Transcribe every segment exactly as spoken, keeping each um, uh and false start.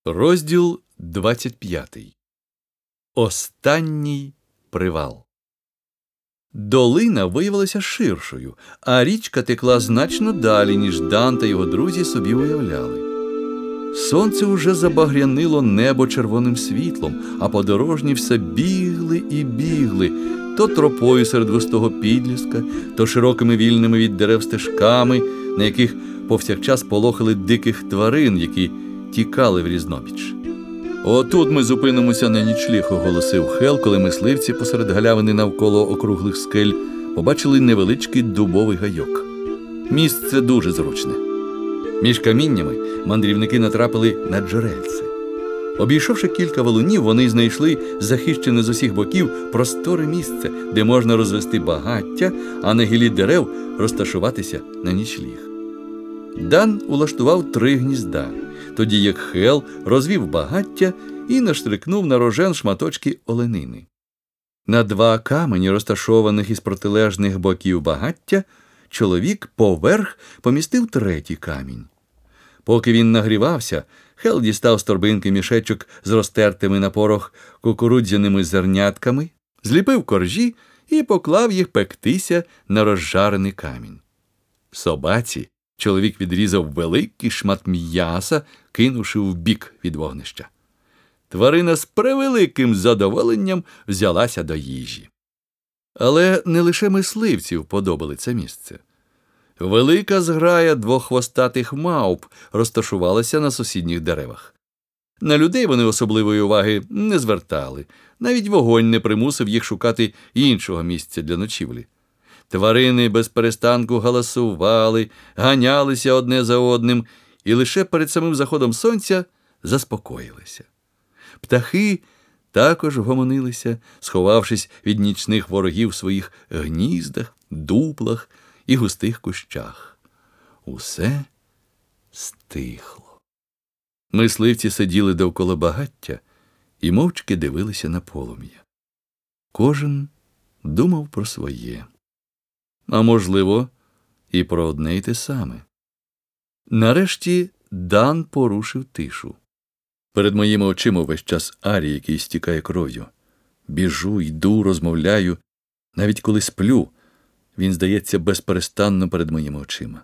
Розділ двадцять п'ятий. Останній привал. Долина виявилася ширшою, а річка текла значно далі, ніж Дан та його друзі собі уявляли. Сонце уже забагрянило небо червоним світлом, а подорожні все бігли і бігли, то тропою серед густого підліска, то широкими вільними від дерев стежками, на яких повсякчас полохали диких тварин, які тікали в різнобіч. «Отут ми зупинимося на нічліг», – оголосив Хел, коли мисливці посеред галявини навколо округлих скель побачили невеличкий дубовий гайок. Місце дуже зручне. Між каміннями мандрівники натрапили на джерельце. Обійшовши кілька валунів, вони знайшли захищене з усіх боків просторе місце, де можна розвести багаття, а на гілі дерев розташуватися на нічліг. Дан улаштував три гнізда, тоді як Хел розвів багаття і наштрикнув на рожен шматочки оленини. На два камені, розташованих із протилежних боків багаття, чоловік поверх помістив третій камінь. Поки він нагрівався, Хел дістав з торбинки мішечок з розтертими на порох кукурудзяними зернятками, зліпив коржі і поклав їх пектися на розжарений камінь. Собаці чоловік відрізав великий шмат м'яса, кинувши вбік від вогнища. Тварина з превеликим задоволенням взялася до їжі. Але не лише мисливців подобали це місце. Велика зграя двоххвостатих мавп розташувалася на сусідніх деревах. На людей вони особливої уваги не звертали, навіть вогонь не примусив їх шукати іншого місця для ночівлі. Тварини без перестанку галасували, ганялися одне за одним і лише перед самим заходом сонця заспокоїлися. Птахи також гомонилися, сховавшись від нічних ворогів в своїх гніздах, дуплах і густих кущах. Усе стихло. Мисливці сиділи довкола багаття і мовчки дивилися на полум'я. Кожен думав про своє. А можливо, і про одне й те саме. Нарешті Дан порушив тишу. Перед моїми очима весь час Арі, який стікає кров'ю. Біжу, йду, розмовляю. Навіть коли сплю, він здається безперестанно перед моїми очима.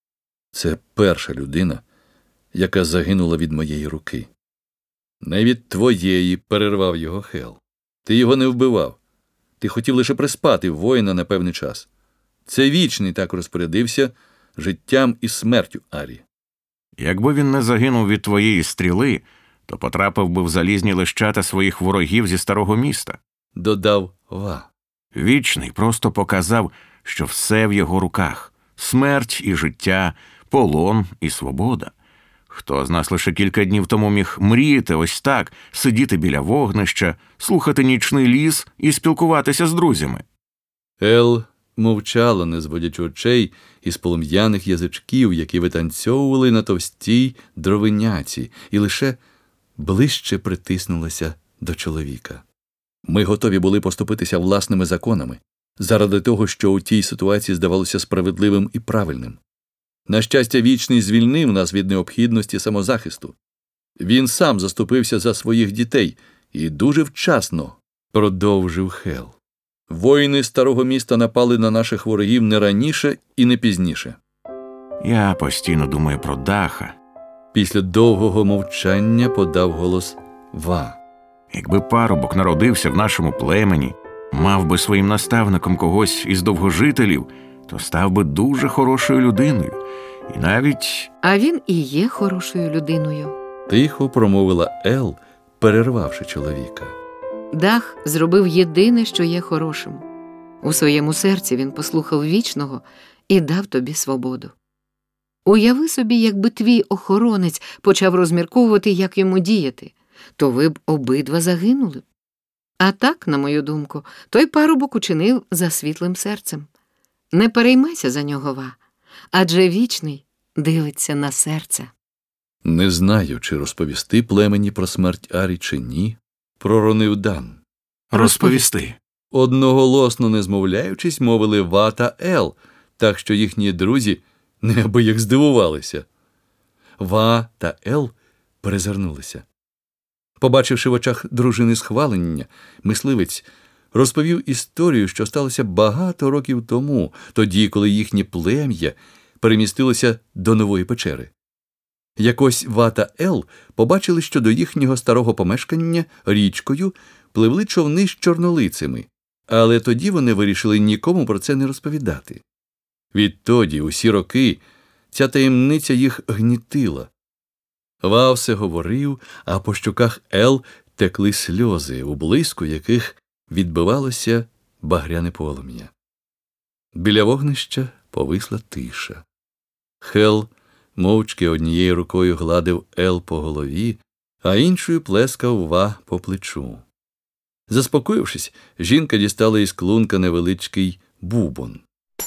Це перша людина, яка загинула від моєї руки. Не від твоєї, перервав його Хел. Ти його не вбивав. Ти хотів лише приспати воїна на певний час. Це Вічний так розпорядився життям і смертю Арі. Якби він не загинув від твоєї стріли, то потрапив би в залізні лищата своїх ворогів зі старого міста, додав Ва. Вічний просто показав, що все в його руках – смерть і життя, полон і свобода. Хто з нас лише кілька днів тому міг мріяти ось так, сидіти біля вогнища, слухати нічний ліс і спілкуватися з друзями? Ел мовчала, не зводячи очей із полум'яних язичків, які витанцьовували на товстій дровиняці, і лише ближче притиснулася до чоловіка. Ми готові були поступитися власними законами, заради того, що у тій ситуації здавалося справедливим і правильним. На щастя, Вічний звільнив нас від необхідності самозахисту. Він сам заступився за своїх дітей і дуже вчасно, продовжив Хел. Воїни старого міста напали на наших ворогів не раніше і не пізніше. Я постійно думаю про Даха. Після довгого мовчання подав голос Ва. Якби парубок народився в нашому племені, мав би своїм наставником когось із довгожителів, то став би дуже хорошою людиною. І навіть... А він і є хорошою людиною. Тихо промовила Ел, перервавши чоловіка. Дах зробив єдине, що є хорошим. У своєму серці він послухав Вічного і дав тобі свободу. Уяви собі, якби твій охоронець почав розмірковувати, як йому діяти, то ви б обидва загинули. А так, на мою думку, той парубок учинив за світлим серцем. Не переймайся за нього, Ва, адже Вічний дивиться на серце. Не знаю, чи розповісти племені про смерть Арі чи ні, проронив Дан. Розповісти. Одноголосно не змовляючись, мовили Ва та Ел, так що їхні друзі неабияк здивувалися. Ва та Ел перезирнулися. Побачивши в очах дружини схвалення, мисливець розповів історію, що сталося багато років тому, тоді, коли їхнє плем'я перемістилося до нової печери. Якось Ва та Ел побачили, що до їхнього старого помешкання річкою пливли човни з чорнолицями, але тоді вони вирішили нікому про це не розповідати. Відтоді, усі роки, ця таємниця їх гнітила. Ва все говорив, а по щоках Ел текли сльози, у блиску яких відбивалося багряне полум'я. Біля вогнища повисла тиша. Хел мовчки однією рукою гладив Ел по голові, а іншою плескав Ва по плечу. Заспокоївшись, жінка дістала із клунка невеличкий бубон.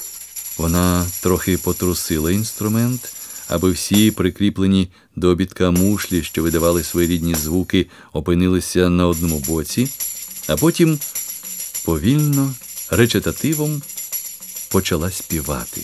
Вона трохи потрусила інструмент, аби всі прикріплені до обідка мушлі, що видавали своєрідні звуки, опинилися на одному боці, а потім повільно, речитативом почала співати.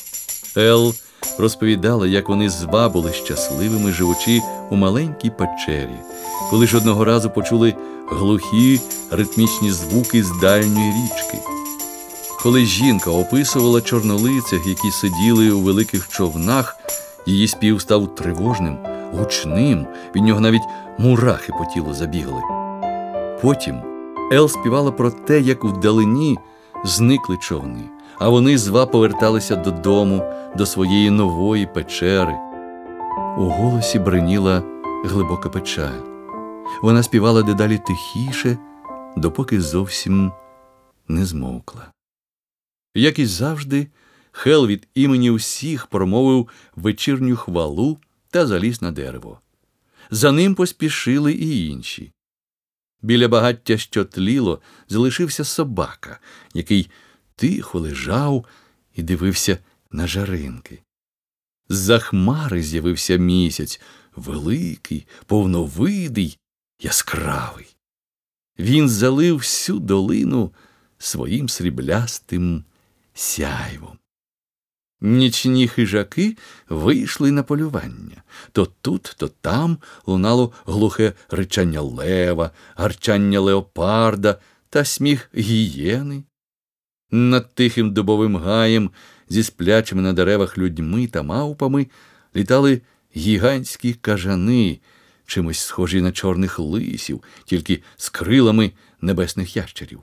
Ел розповідала, як вони з Ва були щасливими, живучи у маленькій печері, коли ж одного разу почули глухі ритмічні звуки з дальньої річки. Коли жінка описувала чорнолицях, які сиділи у великих човнах, її спів став тривожним, гучним, від нього навіть мурахи по тілу забігли. Потім Ел співала про те, як вдалині зникли човни, а вони з Ва поверталися додому, до своєї нової печери. У голосі бриніла глибока печаль. Вона співала дедалі тихіше, допоки зовсім не змовкла. Як і завжди, Хел від імені всіх промовив вечірню хвалу та заліз на дерево. За ним поспішили і інші. Біля багаття, що тліло, залишився собака, який тихо лежав і дивився на жаринки. З-за хмари з'явився місяць, великий, повновидий, яскравий. Він залив всю долину своїм сріблястим сяйвом. Нічні хижаки вийшли на полювання. То тут, то там лунало глухе ричання лева, гарчання леопарда та сміх гієни. Над тихим дубовим гаєм зі сплячими на деревах людьми та мавпами літали гігантські кажани, чимось схожі на чорних лисів, тільки з крилами небесних ящерів.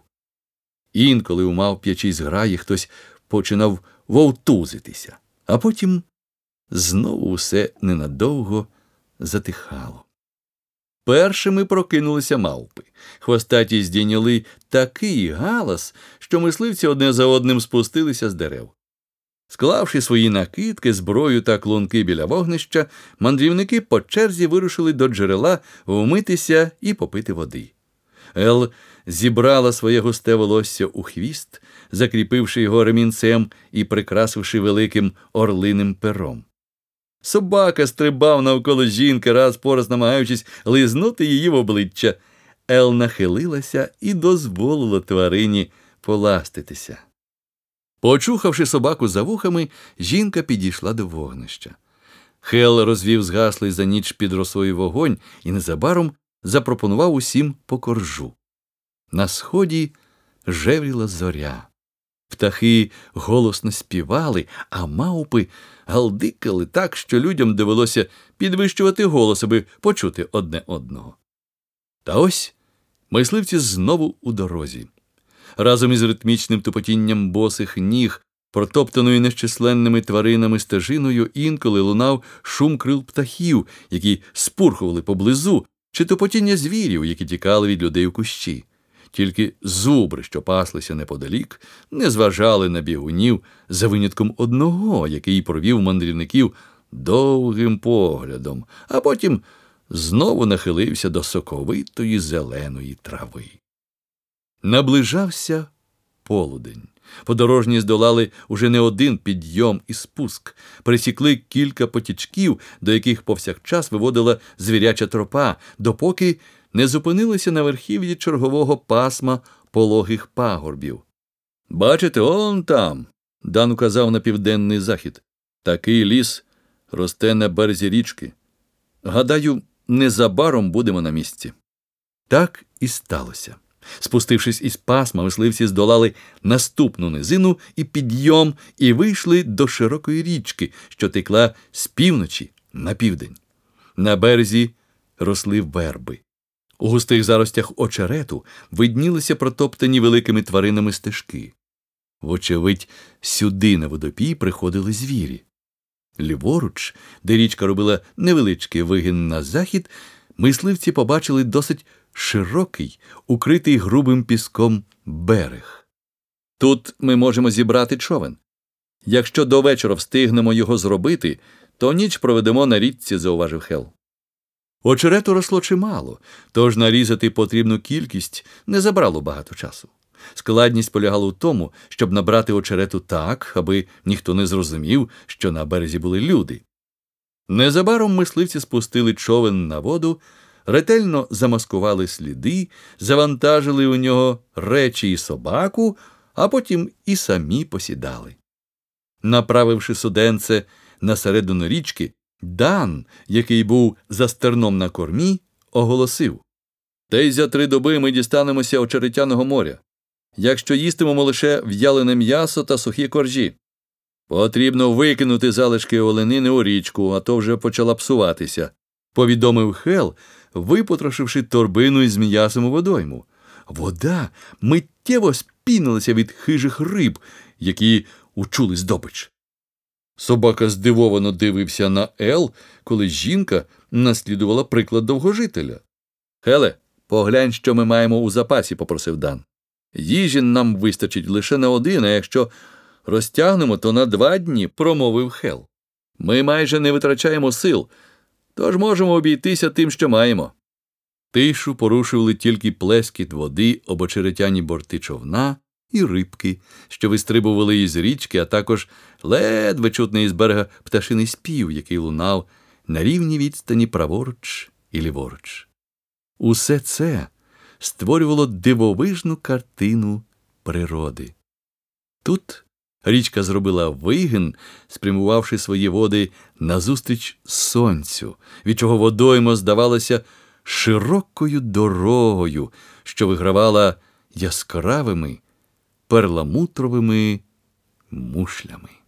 Інколи у мавп'ячій зграї хтось починав вовтузитися, а потім знову все ненадовго затихало. Першими прокинулися мавпи. Хвостаті здійняли такий галас, що мисливці одне за одним спустилися з дерев. Склавши свої накидки, зброю та клунки біля вогнища, мандрівники по черзі вирушили до джерела вмитися і попити води. Ел зібрала своє густе волосся у хвіст, закріпивши його ремінцем і прикрасивши великим орлиним пером. Собака стрибав навколо жінки, раз по раз намагаючись лизнути її в обличчя. Ел нахилилася і дозволила тварині поластитися. Почухавши собаку за вухами, жінка підійшла до вогнища. Хел розвів згаслий за ніч під росою вогонь і незабаром запропонував усім по коржу. На сході жевріла зоря. Птахи голосно співали, а мавпи галдикали так, що людям довелося підвищувати голос, аби почути одне одного. Та ось мисливці знову у дорозі. Разом із ритмічним тупотінням босих ніг, протоптаною нещисленними тваринами стежиною, інколи лунав шум крил птахів, які спурхували поблизу, чи тупотіння звірів, які тікали від людей у кущі. Тільки зубри, що паслися неподалік, не зважали на бігунів за винятком одного, який провів мандрівників довгим поглядом, а потім знову нахилився до соковитої зеленої трави. Наближався полудень. Подорожні здолали уже не один підйом і спуск, пересікли кілька потічків, до яких повсякчас виводила звіряча тропа, допоки не зупинилися на верхів'ї чергового пасма пологих пагорбів. «Бачите, он там», – Дан указав на південний захід, – «такий ліс росте на березі річки. Гадаю, незабаром будемо на місці. Так і сталося. Спустившись із пасма, мисливці здолали наступну низину і підйом, і вийшли до широкої річки, що текла з півночі на південь. На березі росли верби. У густих заростях очерету виднілися протоптані великими тваринами стежки. Вочевидь, сюди на водопій приходили звірі. Ліворуч, де річка робила невеличкий вигин на захід, мисливці побачили досить широкий, укритий грубим піском берег. Тут ми можемо зібрати човен. Якщо до вечора встигнемо його зробити, то ніч проведемо на річці, зауважив Хел. Очерету росло чимало, тож нарізати потрібну кількість не забрало багато часу. Складність полягала у тому, щоб набрати очерету так, аби ніхто не зрозумів, що на березі були люди. Незабаром мисливці спустили човен на воду, ретельно замаскували сліди, завантажили у нього речі і собаку, а потім і самі посідали. Направивши суденце на середину річки, Дан, який був за стерном на кормі, оголосив: «Десь за три доби ми дістанемося Очеретяного моря, якщо їстимемо лише в'ялене м'ясо та сухі коржі. Потрібно викинути залишки оленини у річку, а то вже почала псуватися», – повідомив Хел, випотрошивши торбину із м'ясом у водойму. Вода миттєво спінилася від хижих риб, які учули здобич. Собака здивовано дивився на Ел, коли жінка наслідувала приклад довгожителя. «Хеле, поглянь, що ми маємо у запасі», – попросив Дан. «Їжі нам вистачить лише на один, а якщо розтягнемо, то на два дні», – промовив Хел. «Ми майже не витрачаємо сил, тож можемо обійтися тим, що маємо». Тишу порушували тільки плескіт води об очеретяні борти човна і рибки, що вистрибували із річки, а також ледве чутний із берега пташиний спів, який лунав на рівній відстані праворуч і ліворуч. Усе це створювало дивовижну картину природи. Тут річка зробила вигин, спрямувавши свої води назустріч сонцю, від чого водойма здавалася широкою дорогою, що вигравала яскравими перламутровими мушлями.